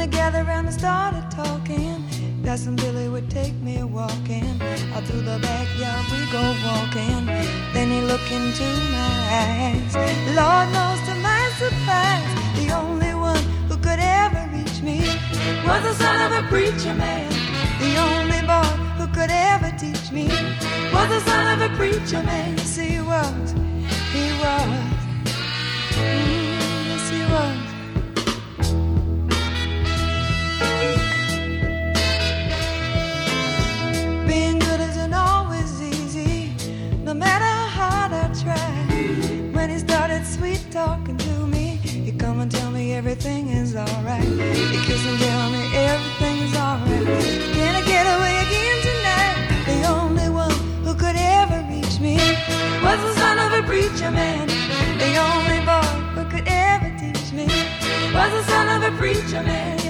together and we started talking. Cousin Billy would take me walking. Out through the backyard we go walking. Then he looked into my eyes. Lord knows to my surprise, the only one who could ever reach me was the son of a preacher man. The only boy who could ever teach me was the son of a preacher man. Yes, he was. He was. Yes, he was. Being good isn't always easy, no matter how hard I try. When he started sweet talking to me, he'd come and tell me everything is alright. He'd kiss and tell me everything is alright. Can I get away again tonight? The only one who could ever reach me was the son of a preacher man. The only boy who could ever teach me was the son of a preacher man.